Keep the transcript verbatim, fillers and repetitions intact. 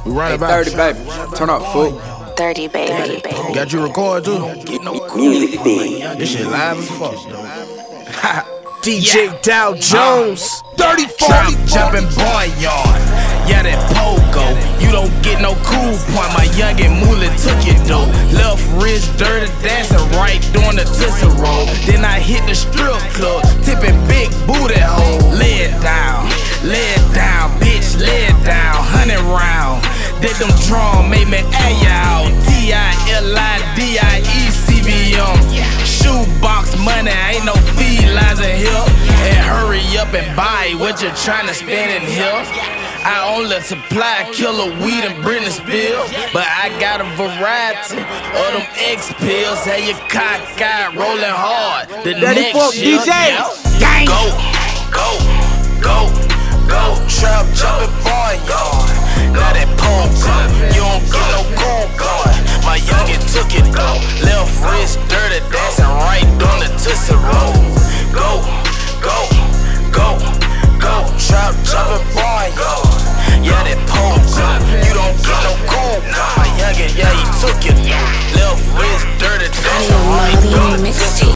We run Hey, about thirty, baby. Turn up, fool. thirty, baby, baby. Got you record too? Get no music thing. This shit live as fuck. D J yeah. Dow Jones, uh, thirty forty jumping boy yard. Yeah, that pogo. You don't get no cool point. My youngin' Moolah took it though. Left wrist dirty dancing, right doing the Tootsie Roll. Then I hit the strip club, tipping big booty hole. Lay it down, lay it down, bitch, lay it down. Hundred round. Did them drum made me air you out. T I L I D I E C B M. Shoebox money, ain't no felines in here. And hurry up and buy what you're trying to spend in here. I only supply a kilo weed and Britney Spears, but I got a variety of them X pills. Have your cockeyed rolling hard. The Daddy next Fuck shit, D J. yeah. Go, go, go, go. Trap jumping boy, y'all. Now that pump up, you don't get no cool going. My youngin' took it though. Left wrist dirty, dancing right on the Tootsie Roll. Go, go, go, go. Trap jumping boy, y'all. Yeah, that pump up, you don't get no cool going. My youngin', yeah, he took it.